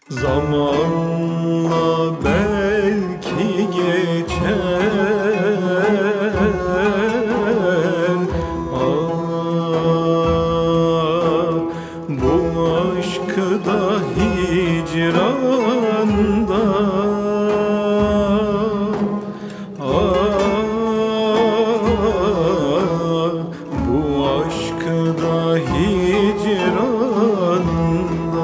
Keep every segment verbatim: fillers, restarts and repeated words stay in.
Zamanla belki geçer. Ah, bu aşkda hicranda. Ah, bu aşkda hicranda.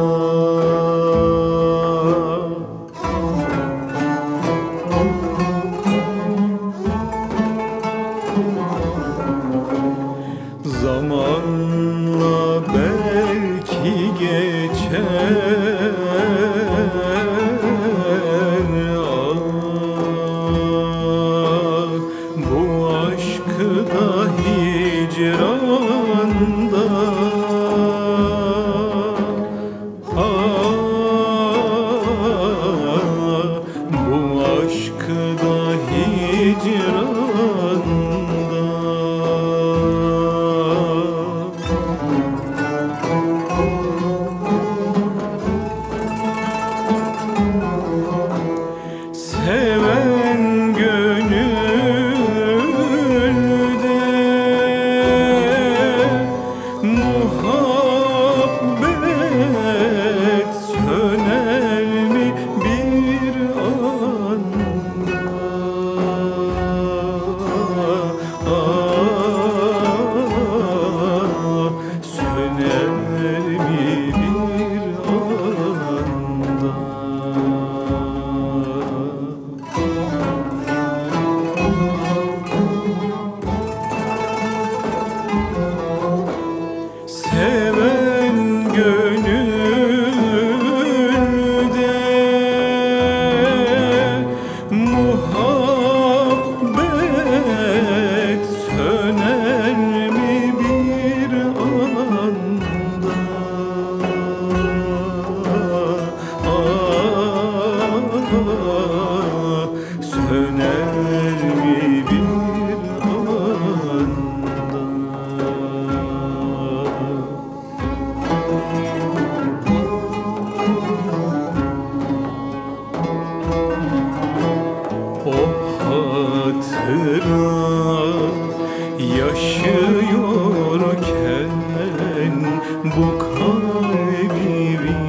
Zamanla belki geçer. Ah, bu aşkda hicranda. Ah, bu aşkda hicranda. Seven gönülde muhabbet söner mi bir anda? Ah, söner mi bir anda? Seven gönülde muhabbet söner mi bir anda? Ah, söner mi bir anda? O hatıra yaşıyorken bu kalbi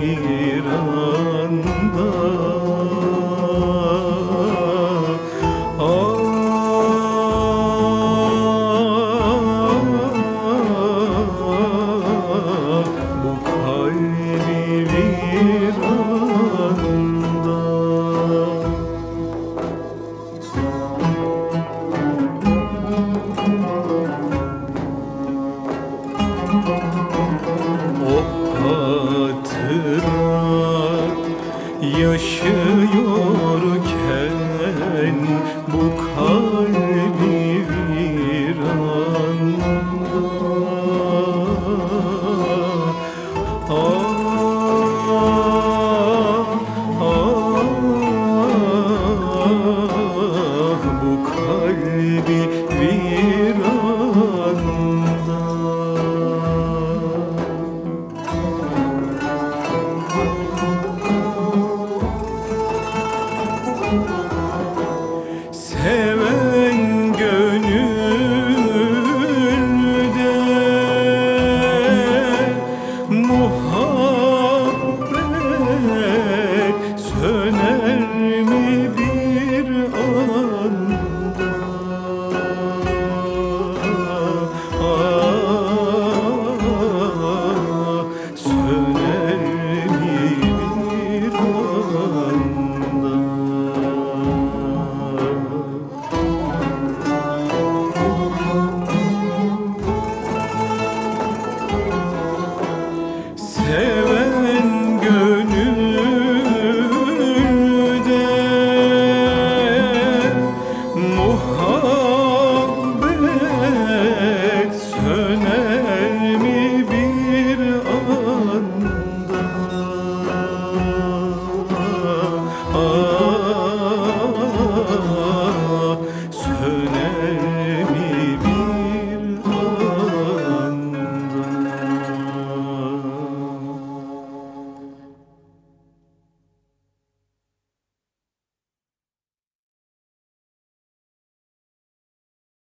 viranda. Ah, bu kalbi viranda. O hatıra yaşıyorken bu